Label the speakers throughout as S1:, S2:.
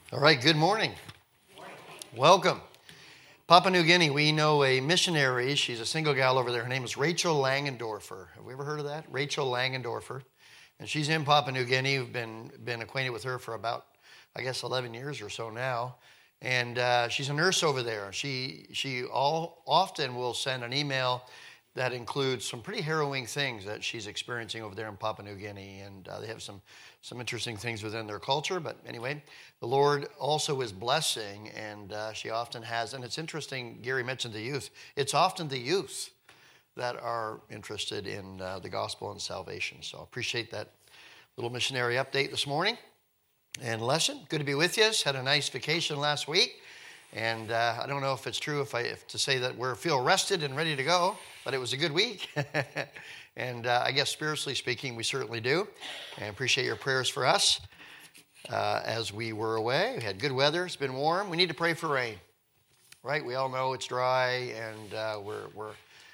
S1: All right, good morning. Welcome. Papua New Guinea, we know a missionary. She's a single gal over there. Her name is Rachel Langendorfer. Have we ever heard of that? Rachel Langendorfer. And she's in Papua New Guinea. We've been acquainted with her for about, 11 years or so now. And she's a nurse over there. She often will send an email that includes some pretty harrowing things that she's experiencing over there in Papua New Guinea. And they have some interesting things within their culture. But anyway, the Lord also is blessing, and she often has, and it's interesting, Gary mentioned the youth. It's often the youth that are interested in the gospel and salvation. So I appreciate that little missionary update this morning and lesson. Good to be with you. Had a nice vacation last week. And I don't know if it's true if to say that we feel rested and ready to go, but it was a good week. And I guess spiritually speaking, we certainly do. And I appreciate your prayers for us as we were away. We had good weather. It's been warm. We need to pray for rain, right? We all know it's dry, and we're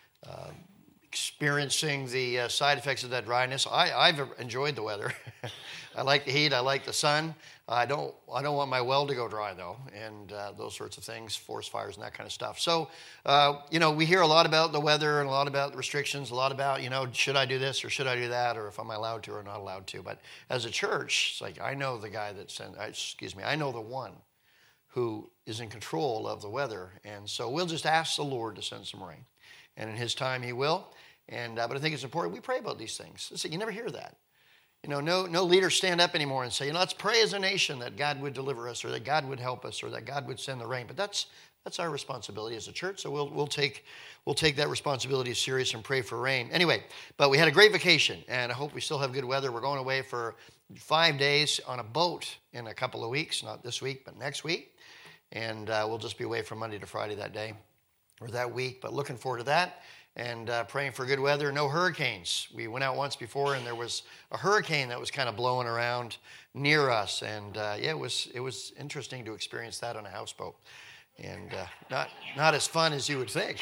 S1: experiencing the side effects of that dryness. I've enjoyed the weather. I like the heat. I like the sun. I don't want my well to go dry, though, and those sorts of things, forest fires and that kind of stuff. So, we hear a lot about the weather and a lot about restrictions, a lot about, should I do this or should I do that, or if I'm allowed to or not allowed to. But as a church, it's like I know the guy I know the one who is in control of the weather. And so we'll just ask the Lord to send some rain. And in his time, he will. And but I think it's important we pray about these things. Listen, you never hear that. No leaders stand up anymore and say, let's pray as a nation that God would deliver us or that God would help us or that God would send the rain. But that's our responsibility as a church. So we'll take that responsibility serious and pray for rain. Anyway, but we had a great vacation, and I hope we still have good weather. We're going away for 5 days on a boat in a couple of weeks, not this week, but next week. And we'll just be away from Monday to Friday that day or that week, but looking forward to that. And praying for good weather, no hurricanes. We went out once before, and there was a hurricane that was kind of blowing around near us, and it was interesting to experience that on a houseboat, and not as fun as you would think.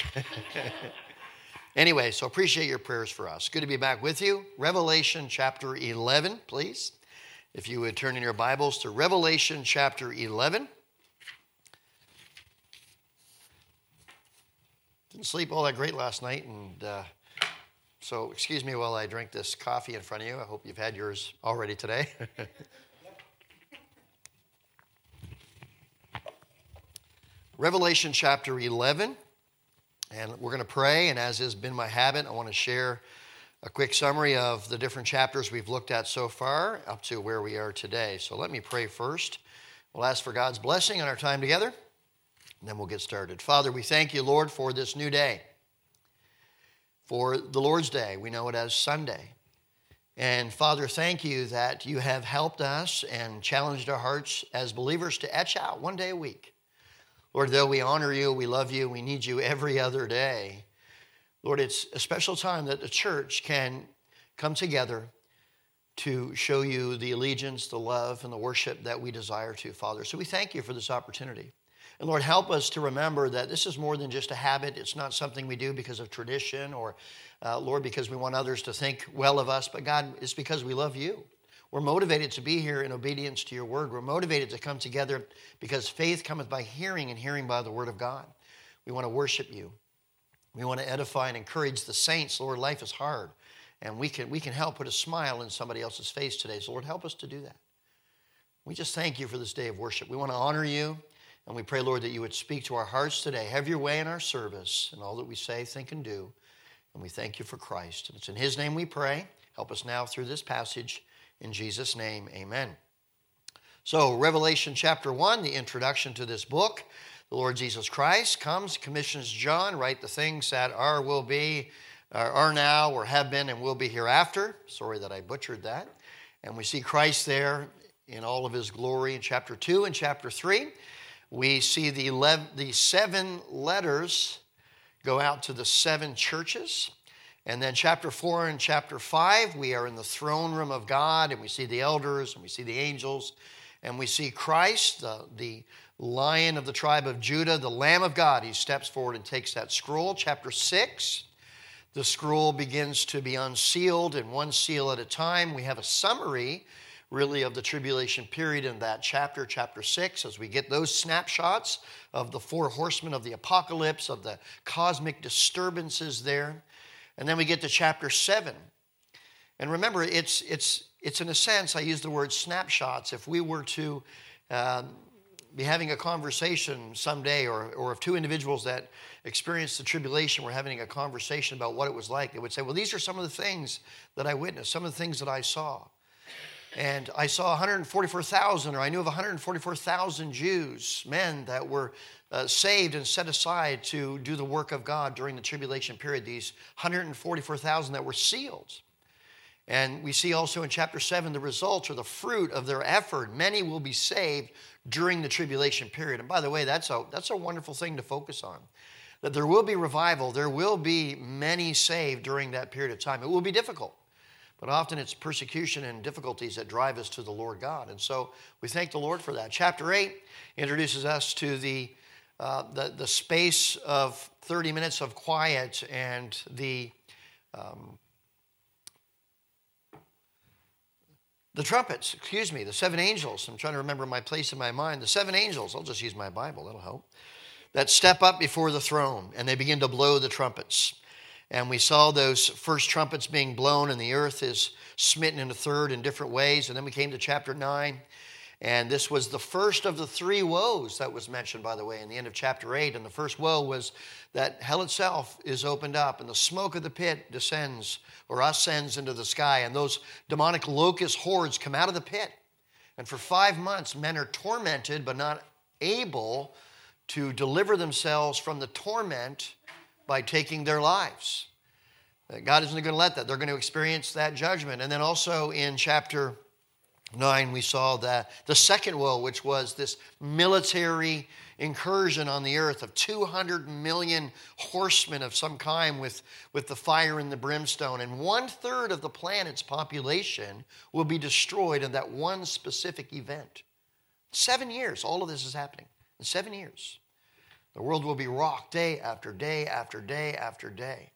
S1: Anyway, so appreciate your prayers for us. Good to be back with you. Revelation chapter 11, please. If you would turn in your Bibles to Revelation chapter 11. Didn't sleep all that great last night, and so excuse me while I drink this coffee in front of you. I hope you've had yours already today. Revelation chapter 11, and we're going to pray, and as has been my habit, I want to share a quick summary of the different chapters we've looked at so far up to where we are today. So let me pray first. We'll ask for God's blessing on our time together. And then we'll get started. Father, we thank you, Lord, for this new day. For the Lord's Day, we know it as Sunday. And Father, thank you that you have helped us and challenged our hearts as believers to etch out one day a week. Lord, though we honor you, we love you, we need you every other day. Lord, it's a special time that the church can come together to show you the allegiance, the love, and the worship that we desire to, Father. So we thank you for this opportunity. And Lord, help us to remember that this is more than just a habit. It's not something we do because of tradition or, Lord, because we want others to think well of us. But God, it's because we love you. We're motivated to be here in obedience to your word. We're motivated to come together because faith cometh by hearing and hearing by the word of God. We want to worship you. We want to edify and encourage the saints. Lord, life is hard. And we can help put a smile in somebody else's face today. So Lord, help us to do that. We just thank you for this day of worship. We want to honor you. And we pray, Lord, that you would speak to our hearts today. Have your way in our service and all that we say, think, and do. And we thank you for Christ. And it's in his name we pray. Help us now through this passage. In Jesus' name, amen. So, Revelation chapter 1, the introduction to this book. The Lord Jesus Christ comes, commissions John, write the things that are, will be, are now, or have been, and will be hereafter. Sorry that I butchered that. And we see Christ there in all of his glory in chapter 2 and chapter 3. We see the 7 letters go out to the 7 churches. And then chapter 4 and chapter 5, we are in the throne room of God, and we see the elders, and we see the angels, and we see Christ, the Lion of the tribe of Judah, the Lamb of God. He steps forward and takes that scroll. Chapter 6, the scroll begins to be unsealed, and one seal at a time. We have a summary really of the tribulation period in that chapter, chapter 6, as we get those snapshots of the four horsemen of the apocalypse, of the cosmic disturbances there. And then we get to chapter 7. And remember, it's in a sense, I use the word snapshots. If we were to be having a conversation someday, or if two individuals that experienced the tribulation were having a conversation about what it was like, they would say, well, these are some of the things that I witnessed, some of the things that I saw. And I saw 144,000, or I knew of 144,000 Jews, men that were saved and set aside to do the work of God during the tribulation period, these 144,000 that were sealed. And we see also in chapter 7 the results or the fruit of their effort. Many will be saved during the tribulation period. And by the way, that's a wonderful thing to focus on. That there will be revival. There will be many saved during that period of time. It will be difficult. But often it's persecution and difficulties that drive us to the Lord God. And so we thank the Lord for that. Chapter 8 introduces us to the space of 30 minutes of quiet and the trumpets, the 7 angels. I'm trying to remember my place in my mind. The 7 angels, I'll just use my Bible, that'll help, that step up before the throne, and they begin to blow the trumpets. And we saw those first trumpets being blown, and the earth is smitten in a third in different ways. And then we came to chapter 9, and this was the first of the 3 woes that was mentioned, by the way, in the end of chapter 8. And the first woe was that hell itself is opened up, and the smoke of the pit descends or ascends into the sky, and those demonic locust hordes come out of the pit. And for 5 months, men are tormented but not able to deliver themselves from the torment by taking their lives. God isn't going to let that. They're going to experience that judgment. And then also in chapter 9, we saw the second woe, which was this military incursion on the earth of 200 million horsemen of some kind with the fire and the brimstone. And 1/3 of the planet's population will be destroyed in that one specific event. 7 years, all of this is happening. In 7 years. The world will be rocked day after day after day after day.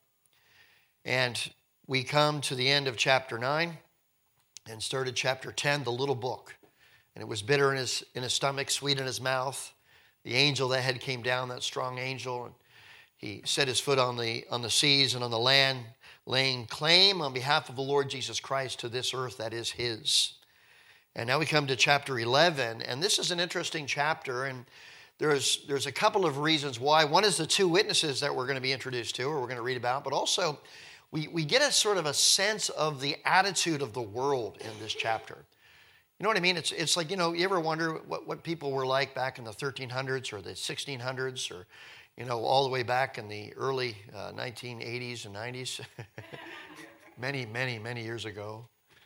S1: And we come to the end of chapter 9 and started chapter 10, the little book. And it was bitter in his stomach, sweet in his mouth. The angel that had came down, that strong angel, and he set his foot on the seas and on the land, laying claim on behalf of the Lord Jesus Christ to this earth that is his. And now we come to chapter 11, and this is an interesting chapter, and there's a couple of reasons why. One is the 2 witnesses that we're going to be introduced to, or we're going to read about, but also we get a sort of a sense of the attitude of the world in this chapter. You know what I mean? It's like, you ever wonder what people were like back in the 1300s or the 1600s or, all the way back in the early 1980s and 90s? many, many, many years ago.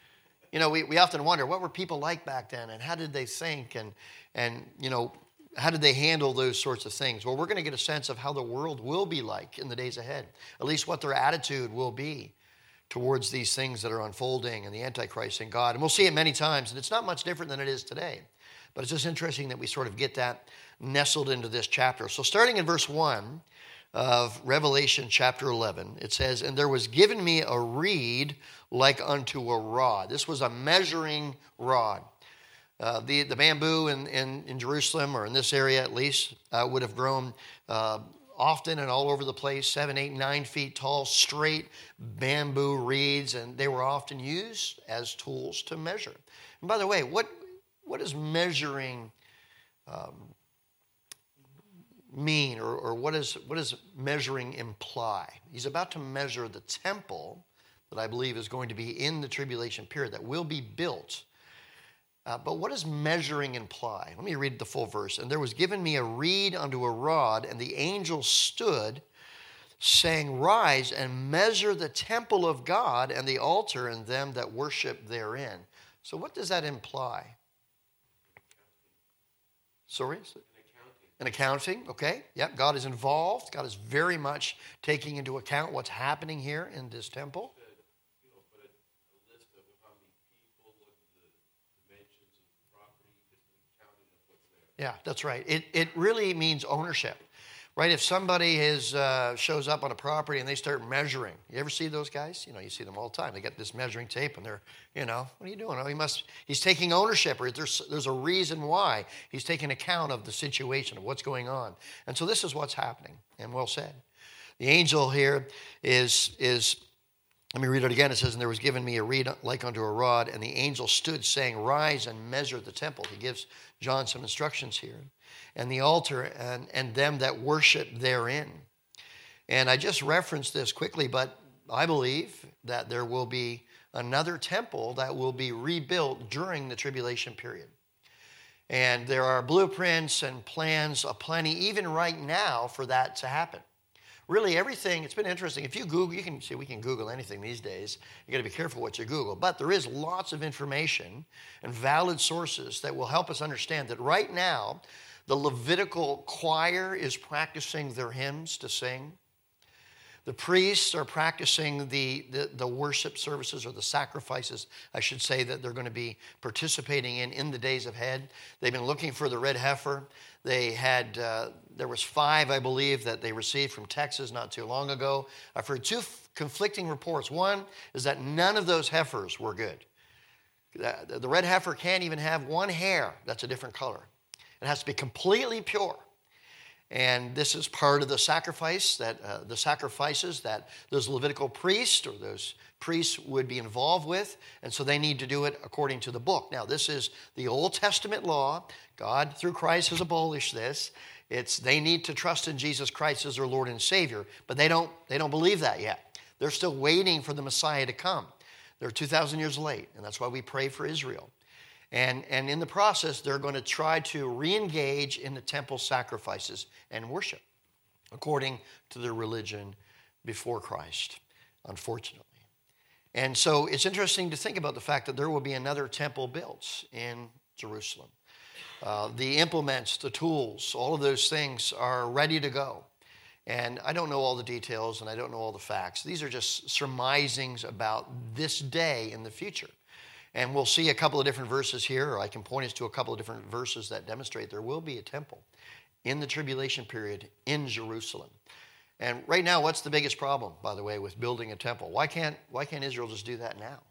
S1: We often wonder, what were people like back then, and how did they think, and how did they handle those sorts of things? Well, we're going to get a sense of how the world will be like in the days ahead, at least what their attitude will be towards these things that are unfolding and the Antichrist and God. And we'll see it many times, and it's not much different than it is today. But it's just interesting that we sort of get that nestled into this chapter. So starting in verse 1 of Revelation chapter 11, it says, "And there was given me a reed like unto a rod." This was a measuring rod. The bamboo in Jerusalem, or in this area at least, would have grown often and all over the place, 7, 8, 9 feet tall, straight bamboo reeds, and they were often used as tools to measure. And by the way, what does measuring mean, or what does measuring imply? He's about to measure the temple that I believe is going to be in the tribulation period, that will be built. But what does measuring imply? Let me read the full verse. "And there was given me a reed unto a rod, and the angel stood, saying, Rise and measure the temple of God and the altar and them that worship therein." So what does that imply? Sorry? An accounting, okay. Yep, God is involved. God is very much taking into account what's happening here in this temple. Yeah, that's right. It really means ownership. right? If somebody shows up on a property and they start measuring, you ever see those guys? You see them all the time. They get this measuring tape and they're, what are you doing? Oh, he's taking ownership, or there's a reason why. He's taking account of the situation, of what's going on. And so this is what's happening, and well said. The angel here is let me read it again. It says, "And there was given me a reed like unto a rod, and the angel stood, saying, Rise and measure the temple." He gives John some instructions here. "And the altar, and them that worship therein." And I just referenced this quickly, but I believe that there will be another temple that will be rebuilt during the tribulation period. And there are blueprints and plans aplenty, even right now, for that to happen. Really, everything, it's been interesting. If you Google, you can see we can Google anything these days. You got to be careful what you Google. But there is lots of information and valid sources that will help us understand that right now, the Levitical choir is practicing their hymns to sing. The priests are practicing the worship services, or the sacrifices, I should say, that they're going to be participating in the days ahead. They've been looking for the red heifer. They had, there was 5, I believe, that they received from Texas not too long ago. I've heard 2 conflicting reports. One is that none of those heifers were good. The red heifer can't even have one hair that's a different color. It has to be completely pure. And this is part of the sacrifices that those Levitical priests or those priests would be involved with. And so they need to do it according to the book. Now, this is the Old Testament law. God, through Christ, has abolished this. They need to trust in Jesus Christ as their Lord and Savior. But they don't believe that yet. They're still waiting for the Messiah to come. They're 2,000 years late. And that's why we pray for Israel. And in the process, they're going to try to re-engage in the temple sacrifices and worship according to their religion before Christ, unfortunately. And so it's interesting to think about the fact that there will be another temple built in Jerusalem. The implements, the tools, all of those things are ready to go. And I don't know all the details and I don't know all the facts. These are just surmisings about this day in the future. And we'll see a couple of different verses here, or I can point us to a couple of different verses that demonstrate there will be a temple in the tribulation period in Jerusalem. And right now, what's the biggest problem, by the way, with building a temple? Why can't Israel just do that now?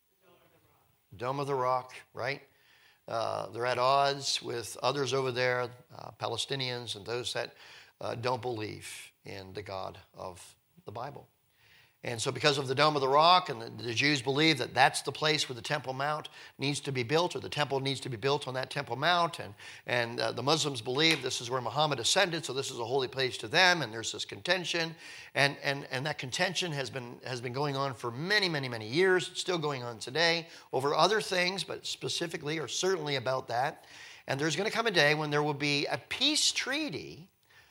S1: Dome of the Rock, right? They're at odds with others over there, Palestinians and those that don't believe in the God of the Bible. And so because of the Dome of the Rock, and the Jews believe that that's the place where the Temple Mount needs to be built, or the temple needs to be built on that Temple Mount. And the Muslims believe this is where Muhammad ascended, so this is a holy place to them, and there's this contention. And that contention has been going on for many, many, many years. It's still going on today over other things, but specifically or certainly about that. And there's going to come a day when there will be a peace treaty.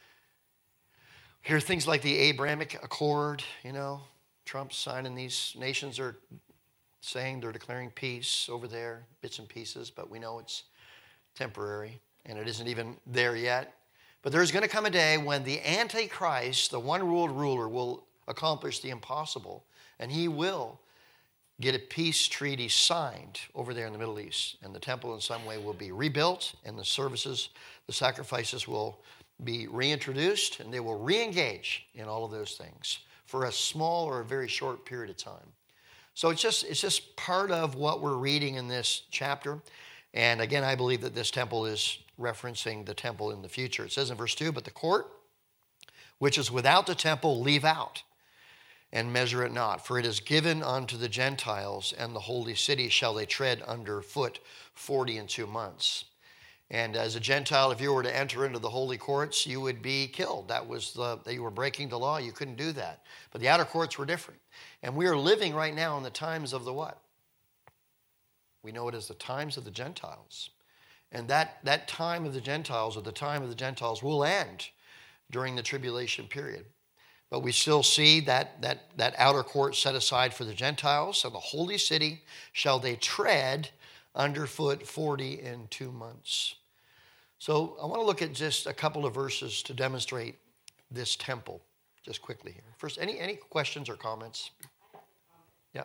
S1: Hear things like the Abrahamic Accord, Trump's signing. These nations are saying they're declaring peace over there, bits and pieces, but we know it's temporary, and it isn't even there yet. But there's going to come a day when the Antichrist, the one-world ruler, will accomplish the impossible, and he will get a peace treaty signed over there in the Middle East, and the temple in some way will be rebuilt, and the services, the sacrifices will be reintroduced, and they will re-engage in all of those things for a small or a very short period of time. So it's just part of what we're reading in this chapter. And again, I believe that this temple is referencing the temple in the future. It says in verse 2, "But the court which is without the temple leave out, and measure it not. For it is given unto the Gentiles, and the holy city shall they tread under foot 42 months." And as a Gentile, if you were to enter into the holy courts, you would be killed. That was you were breaking the law. You couldn't do that. But the outer courts were different. And we are living right now in the times of the what? We know it as the times of the Gentiles. And that time of the Gentiles, or the time of the Gentiles, will end during the tribulation period. But we still see that outer court set aside for the Gentiles. And the holy city shall they tread underfoot 42 months. So I want to look at just a couple of verses to demonstrate this temple, just quickly here. First, any questions or comments?
S2: I have a comment.
S1: Yeah.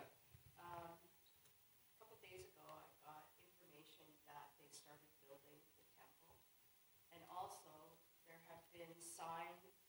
S2: A couple days ago, I got information that they started building the temple, and also there have been signs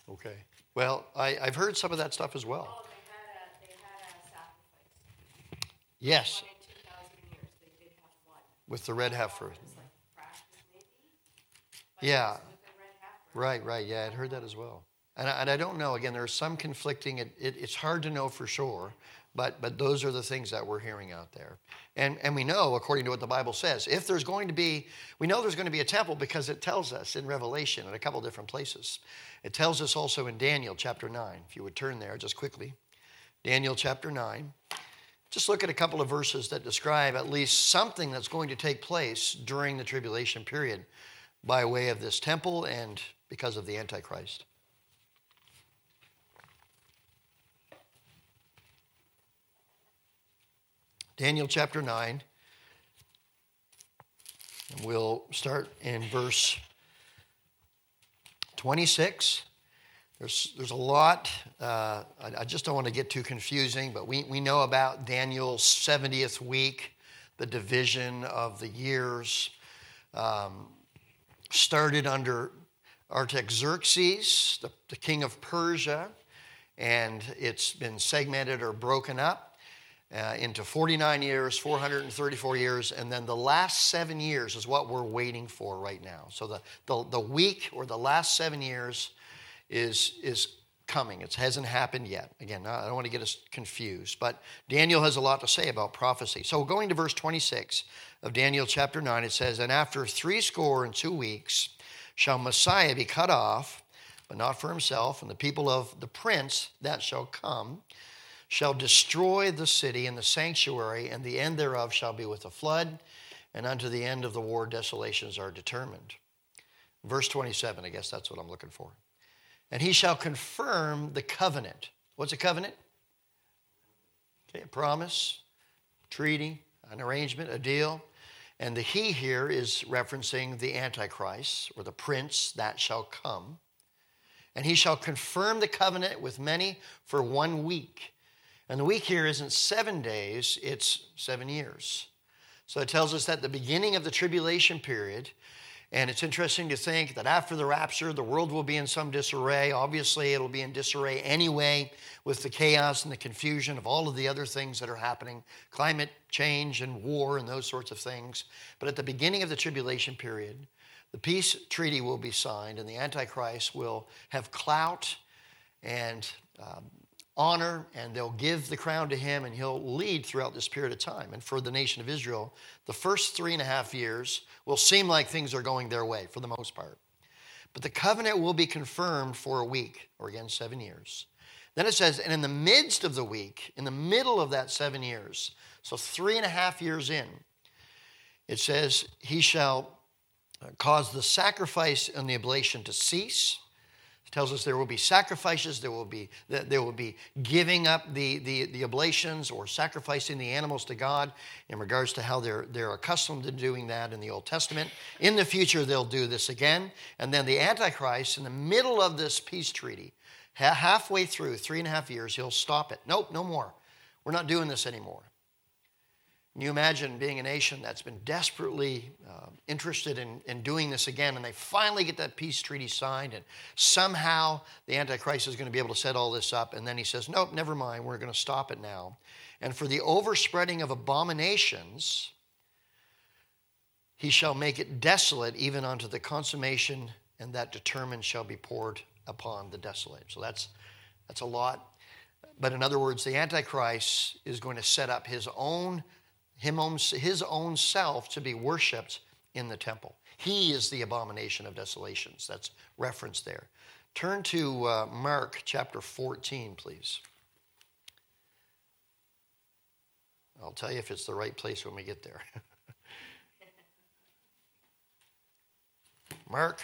S1: Okay. Well, I've heard some of that stuff as well.
S2: Oh, they had a sacrifice.
S1: Yes,
S2: One in 2,000 years, they did have one.
S1: with the red heifer.
S2: It was like practice maybe. But
S1: Yeah.
S2: it was with the red heifer.
S1: Right. Yeah, I'd heard that as well. And I don't know. Again, there's some conflicting. It's hard to know for sure, but those are the things that we're hearing out there. And we know, according to what the Bible says, if there's going to be, we know there's going to be a temple because it tells us in Revelation in a couple different places. It tells us also in Daniel chapter 9. If you would turn there just quickly. Daniel chapter 9. Just look at a couple of verses that describe at least something that's going to take place during the tribulation period by way of this temple and because of the Antichrist. Daniel chapter 9, and we'll start in verse 26. There's a lot. I just don't want to get too confusing, but we know about Daniel's 70th week, the division of the years. Started under Artaxerxes, the king of Persia, and it's been segmented or broken up into 49 years, 434 years, and then the last 7 years is what we're waiting for right now. So the week or the last 7 years is coming. It hasn't happened yet. Again, I don't want to get us confused, but Daniel has a lot to say about prophecy. So going to verse 26 of Daniel chapter 9, it says, "And after 62 weeks shall Messiah be cut off, but not for himself, and the people of the prince that shall come shall destroy the city and the sanctuary, and the end thereof shall be with a flood, and unto the end of the war desolations are determined." Verse 27, I guess that's what I'm looking for. "And he shall confirm the covenant." What's a covenant? Okay, a promise, treaty, an arrangement, a deal. And the he here is referencing the Antichrist, or the prince that shall come. "And he shall confirm the covenant with many for 1 week." And the week here isn't 7 days, it's 7 years. So it tells us that the beginning of the tribulation period, and it's interesting to think that after the rapture, the world will be in some disarray. Obviously, it'll be in disarray anyway with the chaos and the confusion of all of the other things that are happening, climate change and war and those sorts of things. But at the beginning of the tribulation period, the peace treaty will be signed, and the Antichrist will have clout and honor, and they'll give the crown to him, and he'll lead throughout this period of time. And for the nation of Israel, the first 3.5 years will seem like things are going their way for the most part. But the covenant will be confirmed for a week, or again, 7 years. Then it says, "And in the midst of the week, in the middle of that 7 years," so 3.5 years in, it says, "He shall cause the sacrifice and the oblation to cease." It tells us there will be sacrifices, there will be giving up the oblations or sacrificing the animals to God in regards to how they're accustomed to doing that in the Old Testament. In the future, they'll do this again. And then the Antichrist, in the middle of this peace treaty, halfway through 3.5 years, he'll stop it. Nope, no more. We're not doing this anymore. Can you imagine being a nation that's been desperately interested in doing this again, and they finally get that peace treaty signed, and somehow the Antichrist is going to be able to set all this up, and then he says, "Nope, never mind, we're going to stop it now. And for the overspreading of abominations, he shall make it desolate even unto the consummation, and that determined shall be poured upon the desolate." So that's a lot. But in other words, the Antichrist is going to set up his own self to be worshipped in the temple. He is the abomination of desolations. That's referenced there. Turn to Mark chapter 14, please. I'll tell you if it's the right place when we get there. Mark.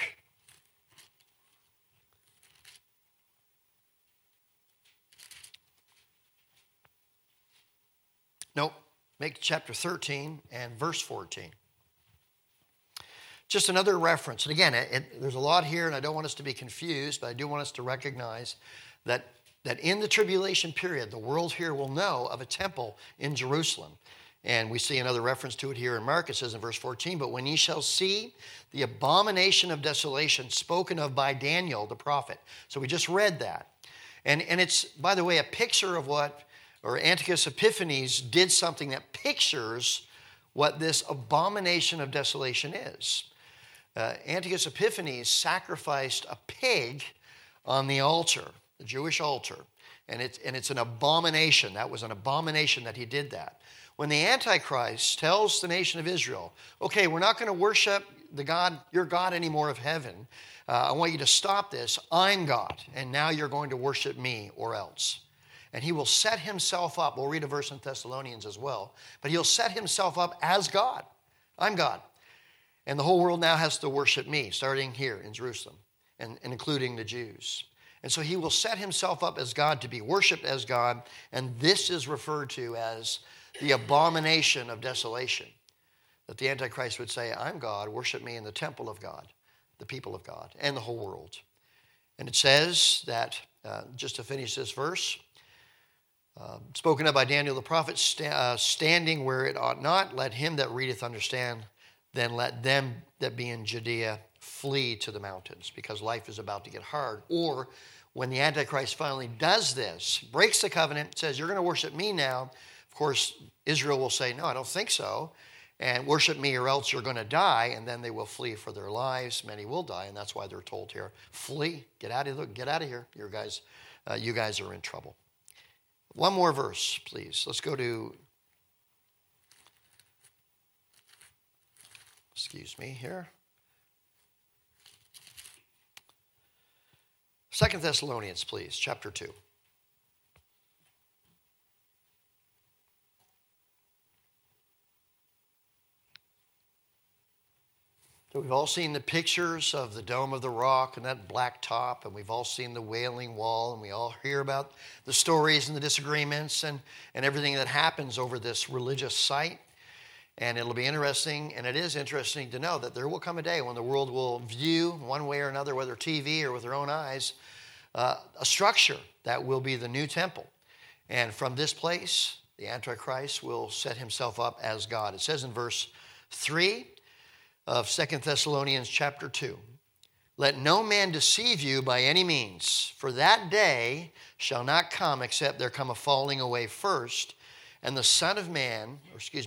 S1: Nope. Make chapter 13 and verse 14. Just another reference. And again, there's a lot here, and I don't want us to be confused, but I do want us to recognize that in the tribulation period, the world here will know of a temple in Jerusalem. And we see another reference to it here in Mark. It says in verse 14, but when ye shall see the abomination of desolation spoken of by Daniel the prophet. So we just read that. And it's, by the way, a picture of Antiochus Epiphanes did something that pictures what this abomination of desolation is. Antiochus Epiphanes sacrificed a pig on the altar, the Jewish altar. And it's an abomination. That was an abomination that he did that. When the Antichrist tells the nation of Israel, okay, we're not going to worship the God, your God anymore of heaven. I want you to stop this. I'm God, and now you're going to worship me or else. And he will set himself up. We'll read a verse in Thessalonians as well. But he'll set himself up as God. I'm God. And the whole world now has to worship me, starting here in Jerusalem, and including the Jews. And so he will set himself up as God to be worshiped as God. And this is referred to as the abomination of desolation. That the Antichrist would say, I'm God, worship me in the temple of God, the people of God, and the whole world. And it says that, just to finish this verse, spoken of by Daniel the prophet, standing where it ought not, let him that readeth understand, then let them that be in Judea flee to the mountains, because life is about to get hard. Or when the Antichrist finally does this, breaks the covenant, says, you're going to worship me now. Of course, Israel will say, no, I don't think so. And worship me or else you're going to die. And then they will flee for their lives. Many will die. And that's why they're told here, flee, get out of here. You guys are in trouble. One more verse, please. Let's go to, excuse me here. 2 Thessalonians, please, chapter 2. So we've all seen the pictures of the Dome of the Rock and that black top, and we've all seen the Wailing Wall, and we all hear about the stories and the disagreements and everything that happens over this religious site. And it'll be interesting, and it is interesting to know that there will come a day when the world will view, one way or another, whether TV or with their own eyes, a structure that will be the new temple. And from this place, the Antichrist will set himself up as God. It says in verse 3 of 2 Thessalonians chapter 2, let no man deceive you by any means, for that day shall not come except there come a falling away first, and the Son of Man,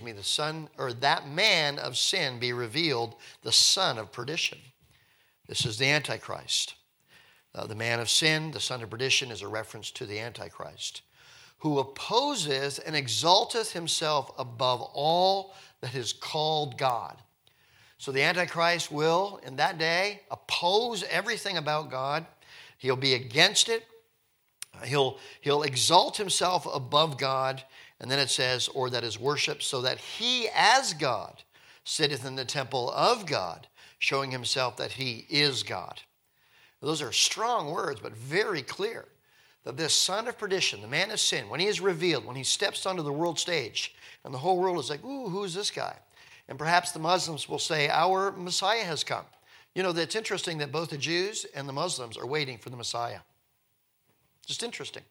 S1: that man of sin be revealed, the son of perdition. This is the Antichrist. The man of sin, the son of perdition, is a reference to the Antichrist, who opposeth and exalteth himself above all that is called God. So the Antichrist will, in that day, oppose everything about God. He'll be against it. He'll exalt himself above God. And then it says, or that is worshipped, so that he as God sitteth in the temple of God, showing himself that he is God. Those are strong words, but very clear. That this son of perdition, the man of sin, when he is revealed, when he steps onto the world stage, and the whole world is like, ooh, who's this guy? And perhaps the Muslims will say, our Messiah has come. You know, it's interesting that both the Jews and the Muslims are waiting for the Messiah. Just interesting.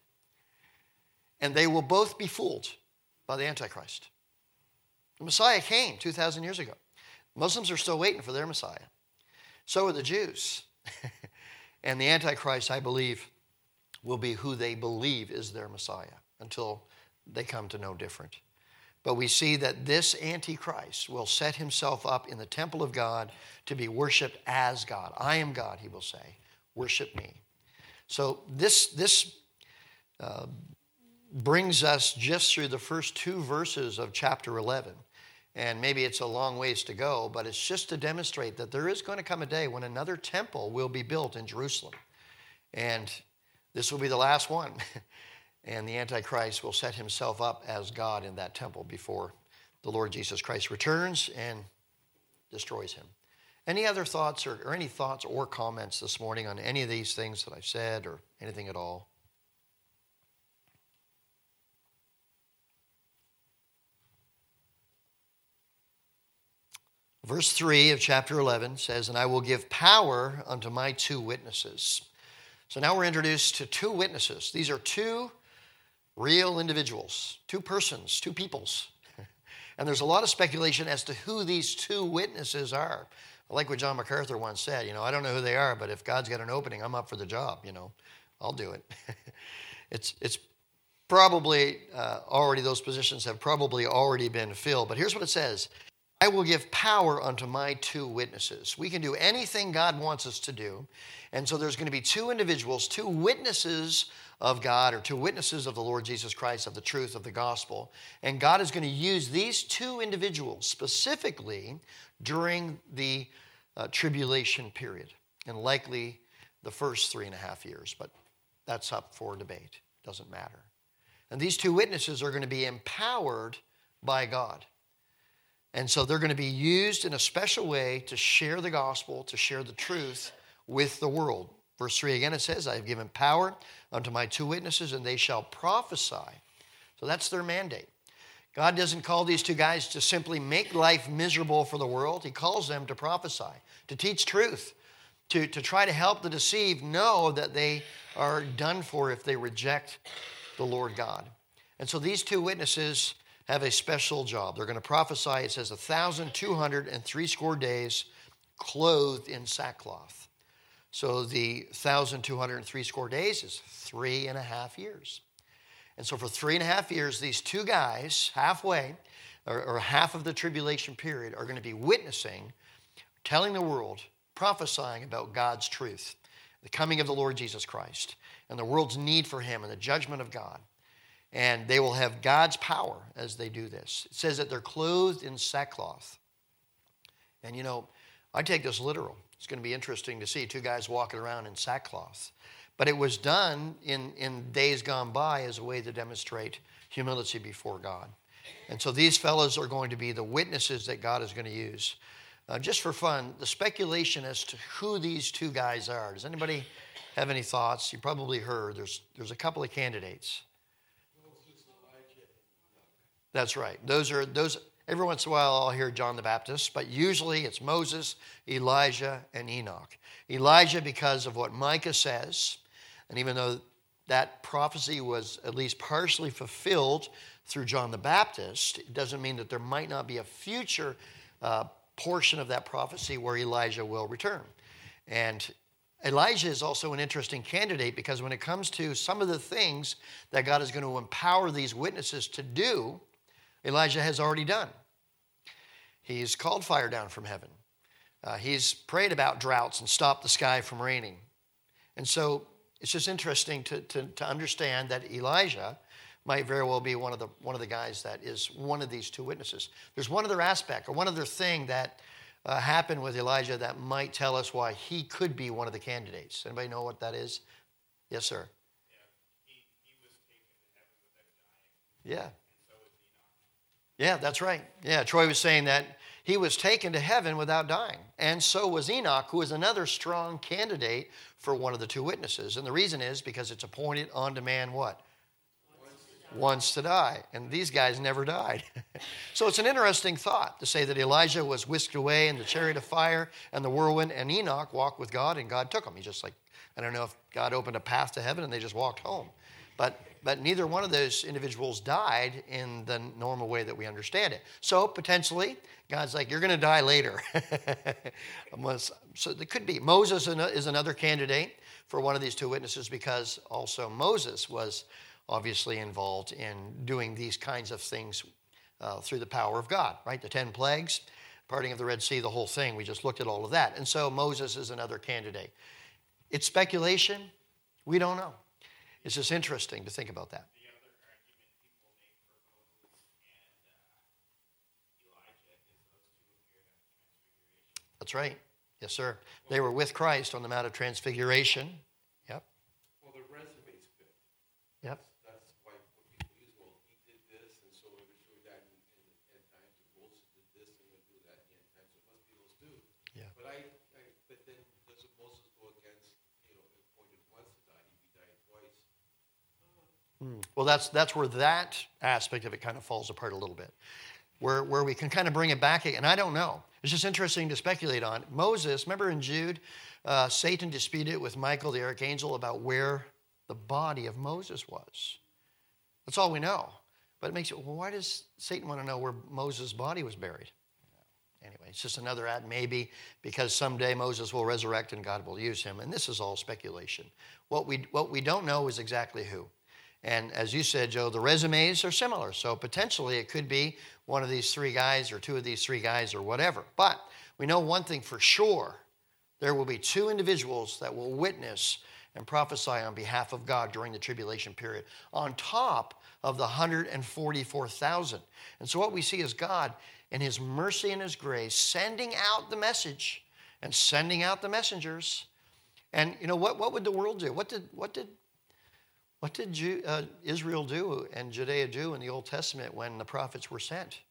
S1: And they will both be fooled by the Antichrist. The Messiah came 2,000 years ago. Muslims are still waiting for their Messiah. So are the Jews. And the Antichrist, I believe, will be who they believe is their Messiah until they come to know different. But we see that this Antichrist will set himself up in the temple of God to be worshiped as God. I am God, he will say. Worship me. So this brings us just through the first 2 verses of chapter 11. And maybe it's a long ways to go, but it's just to demonstrate that there is going to come a day when another temple will be built in Jerusalem. And this will be the last one. And the Antichrist will set himself up as God in that temple before the Lord Jesus Christ returns and destroys him. Any other thoughts or any thoughts or comments this morning on any of these things that I've said or anything at all? Verse 3 of chapter 11 says, and I will give power unto my 2 witnesses. So now we're introduced to 2 witnesses. These are 2 real individuals, 2 persons, 2 peoples. And there's a lot of speculation as to who these two witnesses are. I like what John MacArthur once said, I don't know who they are, but if God's got an opening, I'm up for the job, I'll do it. It's probably already, those positions have probably already been filled. But here's what it says. I will give power unto my two witnesses. We can do anything God wants us to do. And so there's going to be two individuals, two witnesses of God, or two witnesses of the Lord Jesus Christ, of the truth of the gospel. And God is going to use these two individuals specifically during the tribulation period, and likely the first 3.5 years. But that's up for debate. Doesn't matter. And these two witnesses are going to be empowered by God. And so they're going to be used in a special way to share the gospel, to share the truth with the world. Verse 3 again, it says, I have given power unto my two witnesses, and they shall prophesy. So that's their mandate. God doesn't call these two guys to simply make life miserable for the world. He calls them to prophesy, to teach truth, to try to help the deceived know that they are done for if they reject the Lord God. And so these two witnesses have a special job. They're going to prophesy, it says, 1,260 days clothed in sackcloth. So the 1,260 days is 3.5 years. And so for 3.5 years, these two guys, halfway, or half of the tribulation period, are going to be witnessing, telling the world, prophesying about God's truth, the coming of the Lord Jesus Christ, and the world's need for him, and the judgment of God. And they will have God's power as they do this. It says that they're clothed in sackcloth. And I take this literal. It's going to be interesting to see two guys walking around in sackcloth. But it was done in days gone by as a way to demonstrate humility before God. And so these fellows are going to be the witnesses that God is going to use. Just for fun, the speculation as to who these two guys are. Does anybody have any thoughts? You probably heard there's a couple of candidates. That's right. Those. Every once in a while I'll hear John the Baptist, but usually it's Moses, Elijah, and Enoch. Elijah because of what Micah says, and even though that prophecy was at least partially fulfilled through John the Baptist, it doesn't mean that there might not be a future portion of that prophecy where Elijah will return. And Elijah is also an interesting candidate because when it comes to some of the things that God is going to empower these witnesses to do, Elijah has already done. He's called fire down from heaven. He's prayed about droughts and stopped the sky from raining. And so it's just interesting to understand that Elijah might very well be one of the guys that is one of these two witnesses. There's one other aspect or one other thing that happened with Elijah that might tell us why he could be one of the candidates. Anybody know what that is? Yes, sir.
S3: Yeah, he was taken to heaven without dying.
S1: Yeah.
S3: And so was Enoch.
S1: Yeah, that's right. Yeah, Troy was saying that he was taken to heaven without dying. And so was Enoch, who is another strong candidate for one of the two witnesses. And the reason is because it's appointed unto man what? Once to die. And these guys never died. So it's an interesting thought to say that Elijah was whisked away in the chariot of fire and the whirlwind, and Enoch walked with God, and God took him. He just I don't know if God opened a path to heaven and they just walked home. But neither one of those individuals died in the normal way that we understand it. So potentially, God's like, you're going to die later. So it could be. Moses is another candidate for one of these two witnesses because also Moses was obviously involved in doing these kinds of things through the power of God, right? The 10 plagues, parting of the Red Sea, the whole thing. We just looked at all of that. And so Moses is another candidate. It's speculation. We don't know. It's just interesting to think about that.
S3: The other argument people make for Moses and Elijah is those two appeared at the Transfiguration.
S1: That's right. Yes, sir. They were with Christ on the Mount of Transfiguration. Yep.
S4: Well, the resume's good.
S1: Yep.
S4: That's why what people use. Well, he did this, and so we're doing that in the end times. And Moses did this, and we'll do that in the end times. So it must be those two.
S1: Yeah.
S4: But but then doesn't Moses go against, appointed once to die? He died twice.
S1: Well, that's where that aspect of it kind of falls apart a little bit, where we can kind of bring it back. And I don't know. It's just interesting to speculate on. Moses, remember in Jude, Satan disputed with Michael, the archangel, about where the body of Moses was. That's all we know. But it makes it, well, why does Satan want to know where Moses' body was buried? Anyway, it's just another maybe because someday Moses will resurrect and God will use him. And this is all speculation. What we don't know is exactly who. And as you said, Joe, the resumes are similar. So potentially it could be one of these three guys or two of these three guys or whatever. But we know one thing for sure. There will be two individuals that will witness and prophesy on behalf of God during the tribulation period, on top of the 144,000. And so what we see is God, in his mercy and his grace, sending out the message and sending out the messengers. And you know, what would the world do? What did Israel do and Judea do in the Old Testament when the prophets were sent?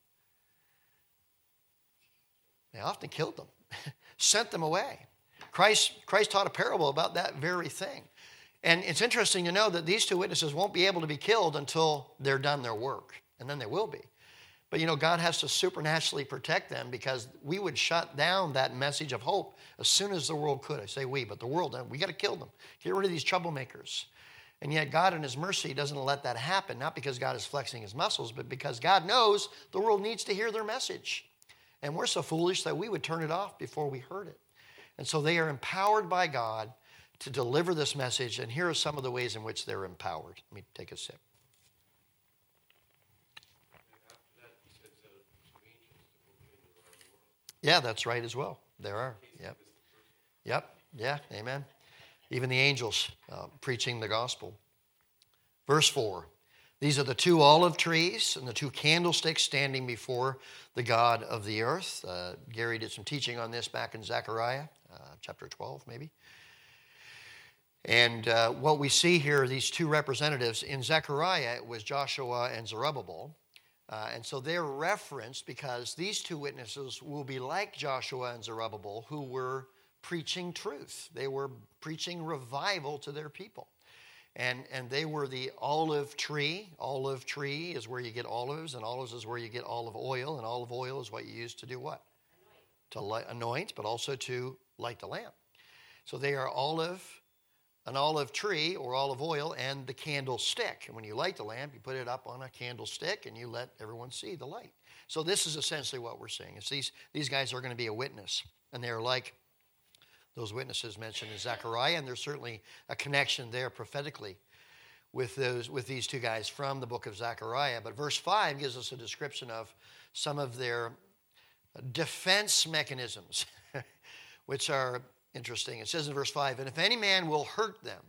S1: They often killed them, sent them away. Christ taught a parable about that very thing. And it's interesting to know that these two witnesses won't be able to be killed until they're done their work. And then they will be. But, you know, God has to supernaturally protect them because we would shut down that message of hope as soon as the world could. I say we, but the world, we got to kill them. Get rid of these troublemakers. And yet God in his mercy doesn't let that happen, not because God is flexing his muscles, but because God knows the world needs to hear their message. And we're so foolish that we would turn it off before we heard it. And so they are empowered by God to deliver this message. And here are some of the ways in which they're empowered. Let me take a sip. Yeah, that's right as well. There are. Yep. Yeah. Amen. Even the angels preaching the gospel. Verse 4. These are the two olive trees and the two candlesticks standing before the God of the earth. Gary did some teaching on this back in Zechariah, chapter 12 maybe. And what we see here, these two representatives, in Zechariah, it was Joshua and Zerubbabel. And so they're referenced because these two witnesses will be like Joshua and Zerubbabel, who were preaching truth. They were preaching revival to their people. And they were the olive tree. Olive tree is where you get olives, and olives is where you get olive oil, and olive oil is what you use to do what? Anoint. To anoint, but also to light the lamp. So they are an olive tree or olive oil, and the candlestick. And when you light the lamp, you put it up on a candlestick, and you let everyone see the light. So this is essentially what we're seeing. It's these guys are going to be a witness, and they're like those witnesses mentioned in Zechariah, and there's certainly a connection there prophetically with these two guys from the book of Zechariah. But verse 5 gives us a description of some of their defense mechanisms, which are interesting. It says in verse 5, and if any man will hurt them,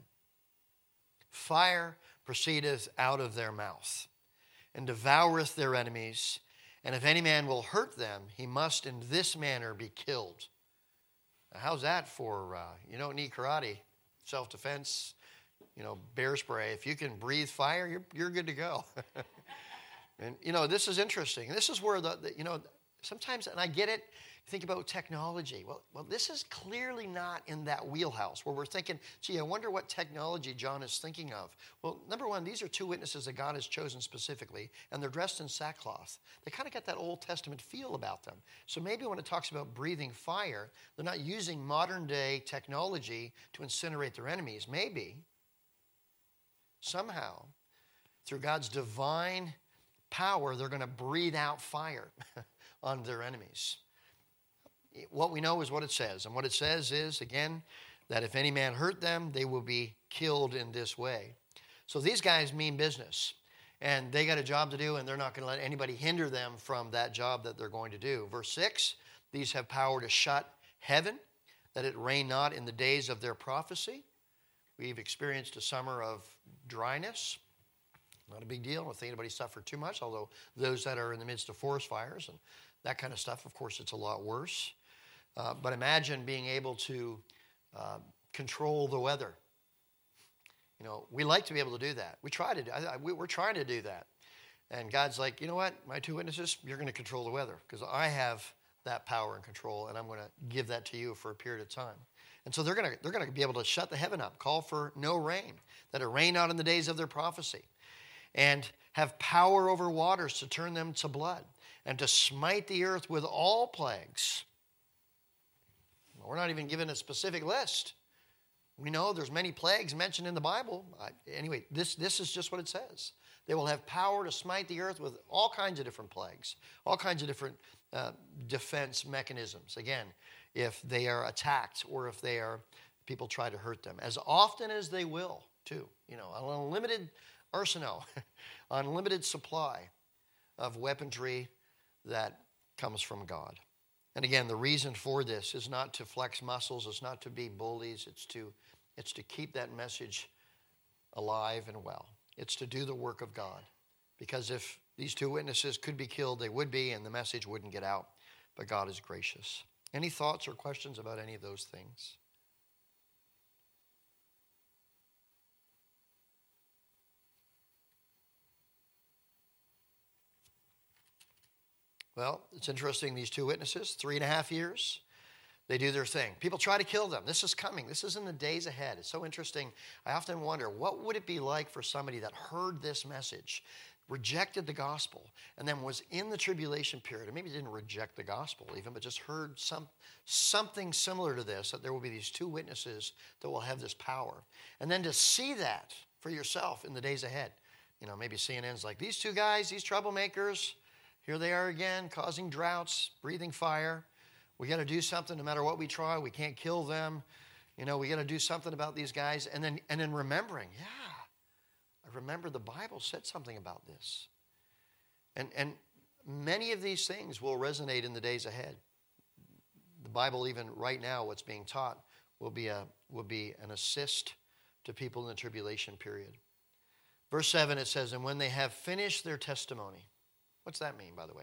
S1: fire proceedeth out of their mouth, and devoureth their enemies. And if any man will hurt them, he must in this manner be killed. Now, how's that for, you don't need karate, self-defense, bear spray. If you can breathe fire, you're good to go. And, this is interesting. This is where sometimes, and I get it, think about technology. Well, this is clearly not in that wheelhouse where we're thinking, gee, I wonder what technology John is thinking of. Well, number one, these are two witnesses that God has chosen specifically, and they're dressed in sackcloth. They kind of got that Old Testament feel about them. So maybe when it talks about breathing fire, they're not using modern day technology to incinerate their enemies. Maybe, somehow, through God's divine power, they're going to breathe out fire on their enemies. What we know is what it says. And what it says is, again, that if any man hurt them, they will be killed in this way. So these guys mean business. And they got a job to do, and they're not going to let anybody hinder them from that job that they're going to do. Verse 6, these have power to shut heaven, that it rain not in the days of their prophecy. We've experienced a summer of dryness. Not a big deal. I don't think anybody suffered too much, although those that are in the midst of forest fires and that kind of stuff, of course, it's a lot worse. But imagine being able to control the weather. We like to be able to do that. We're trying to do that. And God's like, you know what? My two witnesses, you're going to control the weather because I have that power and control, and I'm going to give that to you for a period of time. And so they're going to be able to shut the heaven up, call for no rain, that it rain out in the days of their prophecy, and have power over waters to turn them to blood, and to smite the earth with all plagues. We're not even given a specific list. We know there's many plagues mentioned in the Bible. Anyway, this is just what it says. They will have power to smite the earth with all kinds of different plagues, all kinds of different defense mechanisms. Again, if they are attacked or if people try to hurt them. As often as they will, too. An unlimited arsenal, unlimited supply of weaponry that comes from God. And again, the reason for this is not to flex muscles, it's not to be bullies, it's to keep that message alive and well. It's to do the work of God. Because if these two witnesses could be killed, they would be, and the message wouldn't get out. But God is gracious. Any thoughts or questions about any of those things? Well, it's interesting, these two witnesses, 3.5 years, they do their thing. People try to kill them. This is coming. This is in the days ahead. It's so interesting. I often wonder, what would it be like for somebody that heard this message, rejected the gospel, and then was in the tribulation period, or maybe didn't reject the gospel even, but just heard something similar to this, that there will be these two witnesses that will have this power. And then to see that for yourself in the days ahead. Maybe CNN's like, these two guys, these troublemakers, here they are again, causing droughts, breathing fire. We got to do something no matter what we try. We can't kill them. We got to do something about these guys. And then remembering, I remember the Bible said something about this. And many of these things will resonate in the days ahead. The Bible, even right now, what's being taught will be an assist to people in the tribulation period. Verse 7, it says, and when they have finished their testimony. What's that mean, by the way?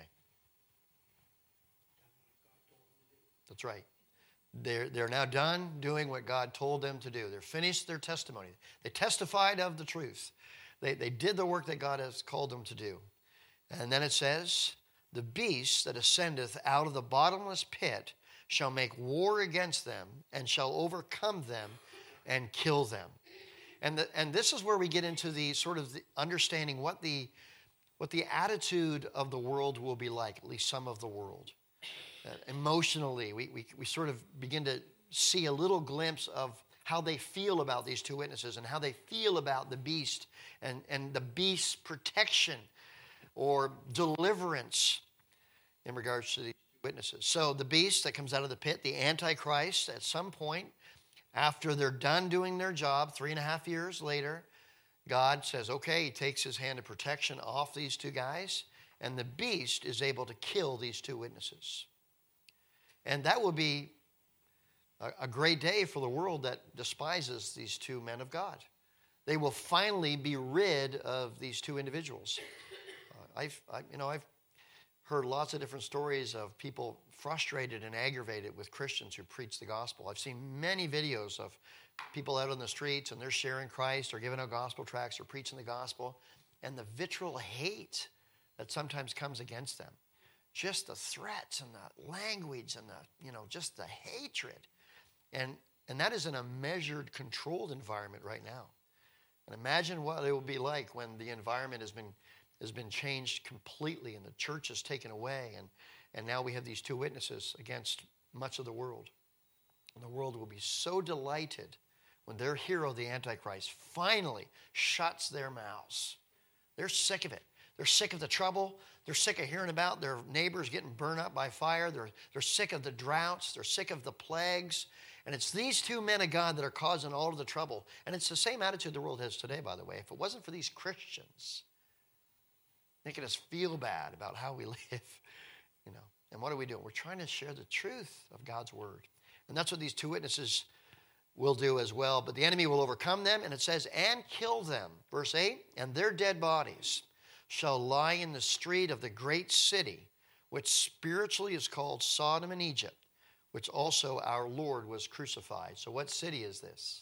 S1: That's right. They're now done doing what God told them to do. They're finished their testimony. They testified of the truth. They did the work that God has called them to do. And then it says, the beast that ascendeth out of the bottomless pit shall make war against them and shall overcome them and kill them. And this is where we get into the sort of the understanding what the attitude of the world will be like, at least some of the world. Emotionally, we sort of begin to see a little glimpse of how they feel about these two witnesses and how they feel about the beast and the beast's protection or deliverance in regards to these witnesses. So the beast that comes out of the pit, the Antichrist, at some point, after they're done doing their job, 3.5 years later, God says, okay, he takes his hand of protection off these two guys, and the beast is able to kill these two witnesses. And that will be a great day for the world that despises these two men of God. They will finally be rid of these two individuals. I've heard lots of different stories of people frustrated and aggravated with Christians who preach the gospel. I've seen many videos of people out on the streets and they're sharing Christ or giving out gospel tracts or preaching the gospel, and the vitriol hate that sometimes comes against them. Just the threats and the language and just the hatred. And that is in a measured, controlled environment right now. And imagine what it will be like when the environment has been changed completely and the church is taken away, and now we have these two witnesses against much of the world. And the world will be so delighted when their hero, the Antichrist, finally shuts their mouths. They're sick of it. They're sick of the trouble. They're sick of hearing about their neighbors getting burned up by fire. They're sick of the droughts. They're sick of the plagues. And it's these two men of God that are causing all of the trouble. And it's the same attitude the world has today, by the way. If it wasn't for these Christians making us feel bad about how we live, and what are we doing? We're trying to share the truth of God's word. And that's what these two witnesses will do as well. But the enemy will overcome them, and it says, and kill them. Verse 8, and their dead bodies shall lie in the street of the great city, which spiritually is called Sodom and Egypt, which also our Lord was crucified. So what city is this?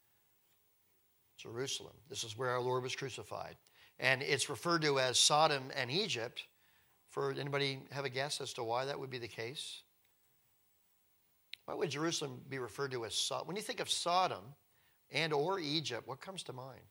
S1: Jerusalem. This is where our Lord was crucified. And it's referred to as Sodom and Egypt. For anybody have a guess as to why that would be the case? Why would Jerusalem be referred to as Sodom? When you think of Sodom and or Egypt, what comes to mind?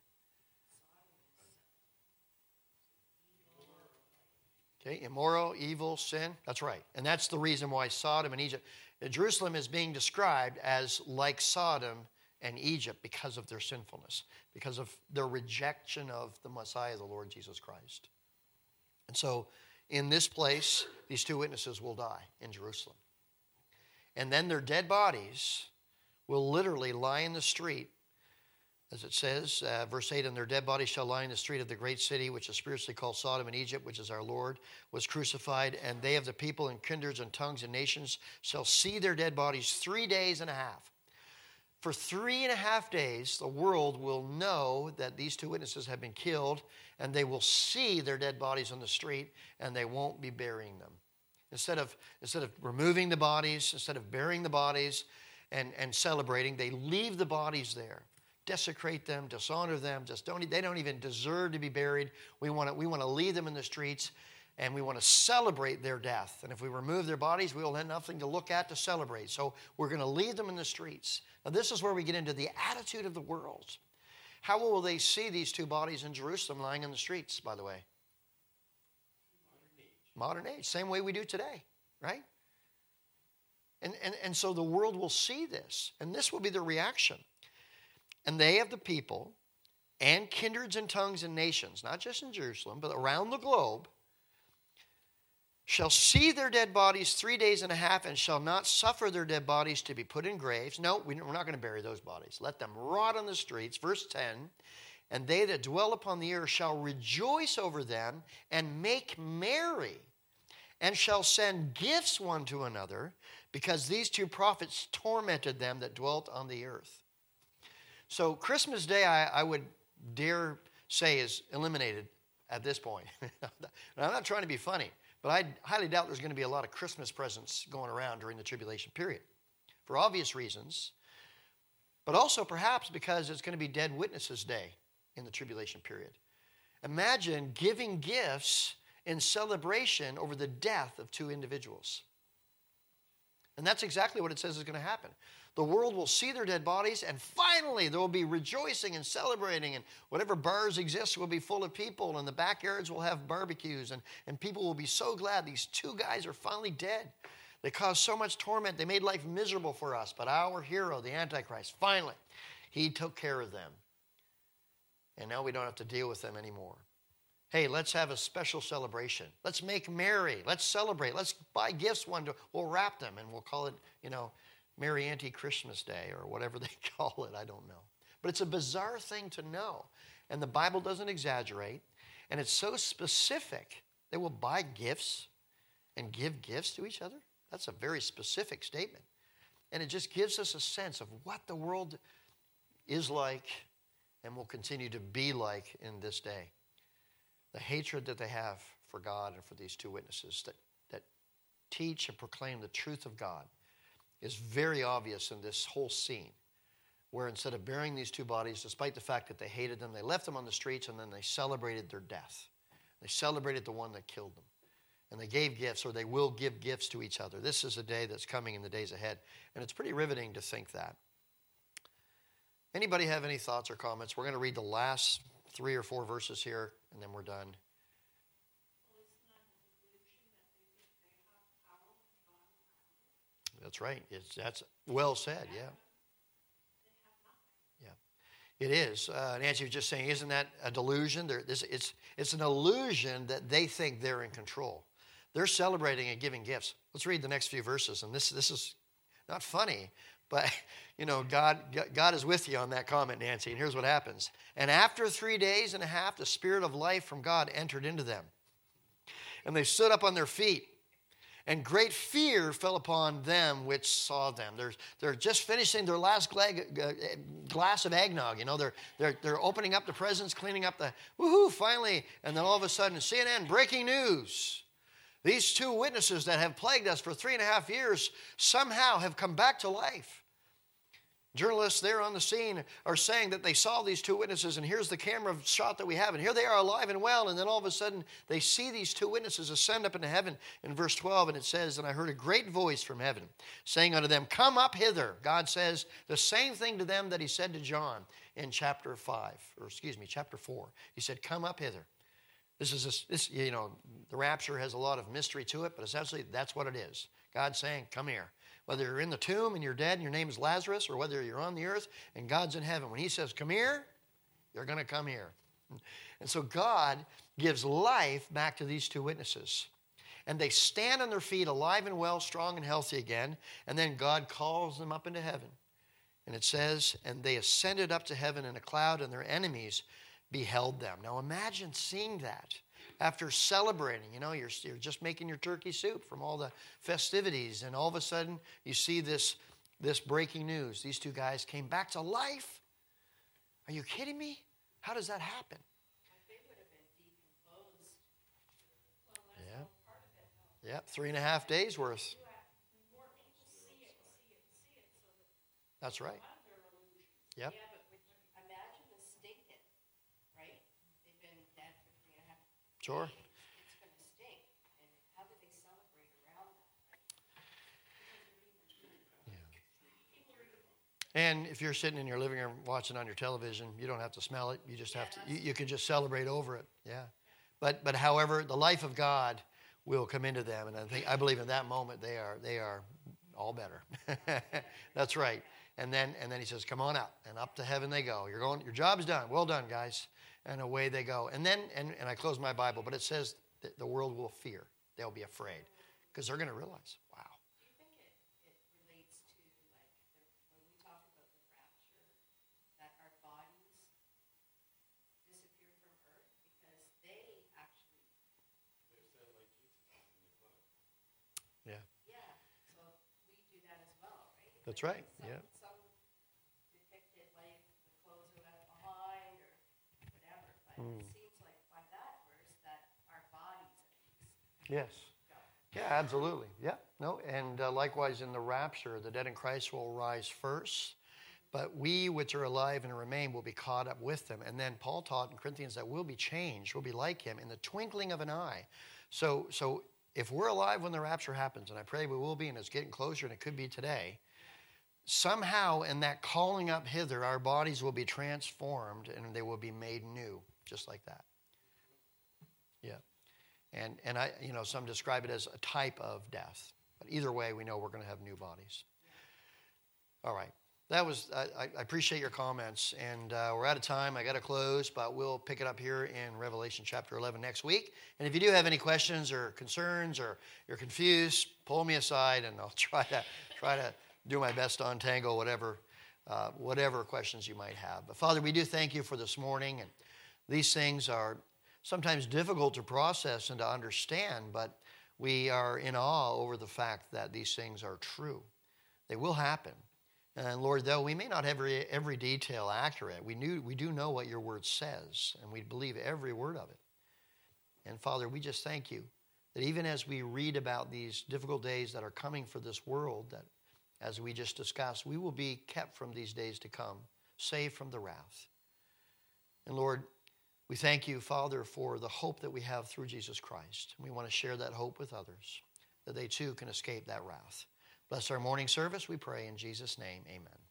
S1: Okay, immoral, evil, sin. That's right. And that's the reason why Sodom and Egypt. Jerusalem is being described as like Sodom and Egypt because of their sinfulness, because of their rejection of the Messiah, the Lord Jesus Christ. And so in this place, these two witnesses will die in Jerusalem. And then their dead bodies will literally lie in the street. As it says, verse 8, and their dead bodies shall lie in the street of the great city, which is spiritually called Sodom and Egypt, which is our Lord, was crucified. And they of the people and kindreds and tongues and nations shall see their dead bodies 3 days and a half. For 3.5 days, the world will know that these two witnesses have been killed, and they will see their dead bodies on the street, and they won't be burying them. Instead of removing the bodies, instead of burying the bodies and celebrating, they leave the bodies there. Desecrate them, dishonor them, they don't even deserve to be buried. We want to leave them in the streets, and we want to celebrate their death. And if we remove their bodies, we will have nothing to look at to celebrate. So we're going to leave them in the streets. Now this is where we get into the attitude of the world. How will they see these two bodies in Jerusalem lying in the streets, by the way? Modern age. Same way we do today, right? And so the world will see this, and this will be the reaction. And they of the people and kindreds and tongues and nations, not just in Jerusalem, but around the globe, shall see their dead bodies 3 days and a half, and shall not suffer their dead bodies to be put in graves. No, we're not going to bury those bodies. Let them rot on the streets. Verse 10, and they that dwell upon the earth shall rejoice over them and make merry, and shall send gifts one to another, because these two prophets tormented them that dwelt on the earth. So Christmas Day, I would dare say, is eliminated at this point. I'm not trying to be funny, but I highly doubt there's going to be a lot of Christmas presents going around during the tribulation period, for obvious reasons, but also perhaps because it's going to be Dead Witnesses Day in the tribulation period. Imagine giving gifts in celebration over the death of two individuals. And that's exactly what it says is going to happen. The world will see their dead bodies, and finally there will be rejoicing and celebrating, and whatever bars exist will be full of people, and the backyards will have barbecues, and people will be so glad these two guys are finally dead. They caused so much torment. They made life miserable for us, but our hero, the Antichrist, finally, he took care of them. And now we don't have to deal with them anymore. Hey, let's have a special celebration. Let's make merry. Let's celebrate. Let's buy gifts we'll wrap them, and we'll call it, Merry Anti-Christmas Day or whatever they call it. I don't know. But it's a bizarre thing to know. And the Bible doesn't exaggerate. And it's so specific. They will buy gifts and give gifts to each other. That's a very specific statement. And it just gives us a sense of what the world is like and will continue to be like in this day. The hatred that they have for God and for these two witnesses that teach and proclaim the truth of God is very obvious in this whole scene, where instead of burying these two bodies, despite the fact that they hated them, they left them on the streets, and then they celebrated their death. They celebrated the one that killed them. And they gave gifts, or they will give gifts to each other. This is a day that's coming in the days ahead, and it's pretty riveting to think that. Anybody have any thoughts or comments? We're going to read the last 3 or 4 verses here, and then we're done. That's right. That's well said, yeah. Yeah, it is. Nancy was just saying, isn't that a delusion? It's an illusion that they think they're in control. They're celebrating and giving gifts. Let's read the next few verses. And this is not funny, but, God is with you on that comment, Nancy. And here's what happens. And after 3 days and a half, the Spirit of life from God entered into them. And they stood up on their feet. And great fear fell upon them which saw them. They're just finishing their last glass of eggnog. They're opening up the presents, cleaning up the woohoo, finally. And then all of a sudden, CNN, breaking news. These two witnesses that have plagued us for 3.5 years somehow have come back to life. Journalists there on the scene are saying that they saw these two witnesses, and here's the camera shot that we have, and here they are alive and well, and then all of a sudden they see these two witnesses ascend up into heaven in verse 12, and it says, and I heard a great voice from heaven saying unto them, come up hither. God says the same thing to them that he said to John in chapter 4. He said, come up hither. The rapture has a lot of mystery to it, but essentially that's what it is. God saying, come here. Whether you're in the tomb and you're dead and your name is Lazarus, or whether you're on the earth and God's in heaven. When he says, come here, you're going to come here. And so God gives life back to these two witnesses. And they stand on their feet alive and well, strong and healthy again. And then God calls them up into heaven. And it says, and they ascended up to heaven in a cloud, and their enemies beheld them. Now imagine seeing that. After celebrating, you're just making your turkey soup from all the festivities, and all of a sudden you see this breaking news. These two guys came back to life. Are you kidding me? How does that happen?
S2: They would have been decomposed. Well,
S1: Yeah.
S2: that's all part of it.
S1: Yeah, 3.5 days worth.
S2: You have more people see it, so that
S1: That's right.
S2: a lot of their illusions.
S1: Yep.
S2: Yeah, but imagine the stinking, right? They've been dead for 3.5
S1: Sure.
S2: days. It's going to stink. And how do they celebrate around that?
S1: And if you're sitting in your living room watching on your television, you don't have to smell it. You just have to. You can just celebrate over it. Yeah. But however, the life of God will come into them, and I believe in that moment they are all better. That's right. And then he says, "Come on out," and up to heaven they go. You're going. Your job's done. Well done, guys. And away they go. And then and I close my Bible, but it says that the world will fear. They'll be afraid because they're going to realize, wow.
S2: Do you think it relates to, like, when we talk about the rapture, that our bodies disappear from earth? Because they actually,
S4: They're said like Jesus in the cloud.
S1: Yeah.
S2: yeah, so we do that as well, right?
S1: That's
S2: Like,
S1: right, yeah.
S2: Some depict it like the clothes are left behind or whatever, but it seems like by that verse that our bodies at least
S1: Yes.
S2: go.
S1: Yeah, absolutely. Yeah. No, and likewise in the rapture, the dead in Christ will rise first, but we which are alive and remain will be caught up with them. And then Paul taught in Corinthians that we'll be changed, we'll be like him in the twinkling of an eye. So if we're alive when the rapture happens, and I pray we will be, and it's getting closer, and it could be today, somehow in that calling up hither, our bodies will be transformed and they will be made new, just like that. Yeah. And I, some describe it as a type of death. But either way, we know we're going to have new bodies. All right. That was, I appreciate your comments. And we're out of time. I got to close, but we'll pick it up here in Revelation chapter 11 next week. And if you do have any questions or concerns or you're confused, pull me aside and I'll try to do my best to untangle whatever questions you might have. But Father, we do thank you for this morning. And these things are sometimes difficult to process and to understand, but we are in awe over the fact that these things are true. They will happen. And Lord, though we may not have every detail accurate, we do know what your word says, and we believe every word of it. And Father, we just thank you that even as we read about these difficult days that are coming for this world, that as we just discussed, we will be kept from these days to come, saved from the wrath. And Lord, we thank you, Father, for the hope that we have through Jesus Christ. We want to share that hope with others, that they too can escape that wrath. Bless our morning service, we pray in Jesus' name, amen.